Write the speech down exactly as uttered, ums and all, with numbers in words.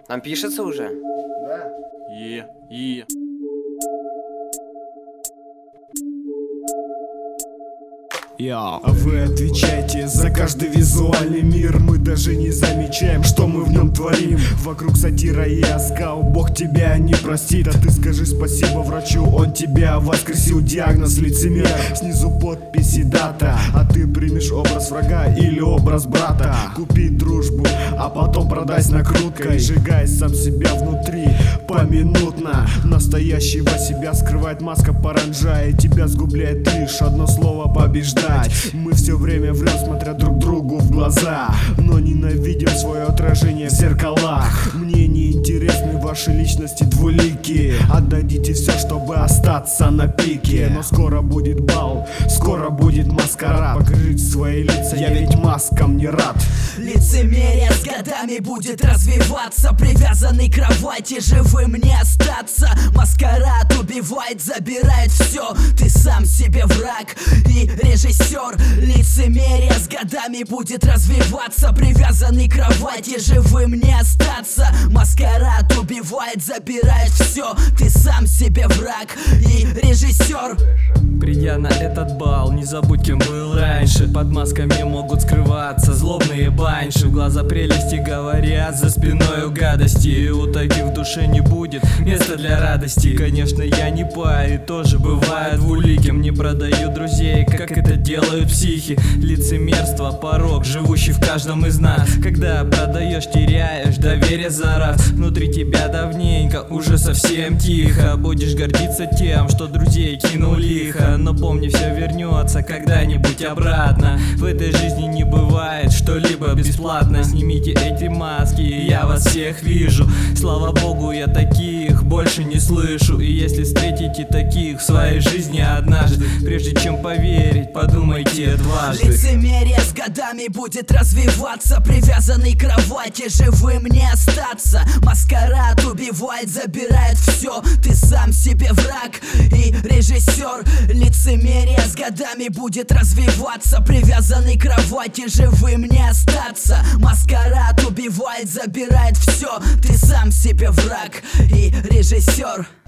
Нам пишется уже? Да. И, и. А вы отвечаете за каждый визуальный мир. Мы даже не замечаем, что мы в нем творим. Вокруг сатира и оскал, Бог тебя не простит. А ты скажи спасибо врачу, он тебя воскресил. Диагноз лицемер, снизу подписи дата. А ты примешь образ врага или образ брата. Купи дружбу, а потом продай с накруткой. Сжигай сам себя внутри поминутно. Настоящего себя скрывает маска паранджа, и тебя сгубляет лишь одно слово: побеждать. Мы все время врем, смотря друг другу в глаза, но ненавидим свое отражение в зеркалах. Мне не интересны ваши личности двуликие. Отдадите все, чтобы остаться на пике. Но скоро будет бал, скоро будет маскарад. Покажите свои лица, я ведь маскам не рад. Лицемерие с годами будет развиваться. Привязанный к кровати, живым не остаться. Маскарад убивает, забирает все. Ты сам себе враг и режиссер. Лицемерие с годами будет развиваться. Привязанный к кровати, живым не остаться. Маскарад убивает, забирает все. Ты сам себе враг и режиссер. Придя на этот бал, не забудь, кем был раньше. Под масками могут скрываться злобные банши. В глаза прелести говорят, за спиной гадости. И у таких в душе не будет места для радости. Конечно, я не пай, тоже бывает двуликим. Не продаю друзей, как это делают психи. Лицемерство, порок, живущий в каждом из нас. Когда продаешь, теряешь доверие за раз. Внутри тебя давненько уже совсем тихо. Будешь гордиться тем, что друзей кинул лихо. Но помни, все вернется когда-нибудь обратно. В этой жизни не бывает что-либо бесплатно. Снимите эти маски, я вас всех вижу. Слава богу, я таких больше не слышу. И если встретите таких в своей жизни однажды, прежде чем поверить, подумайте дважды. Лицемерие с годами будет развиваться. Привязанный к кровати, живым не остаться. Маскарад убивает, забирает все. Ты сам себе враг и режиссер. Лицемерие с годами будет развиваться. Привязанный к кровати, живым не остаться. Маскарад убивает, забирает все. Ты сам себе враг и режиссер.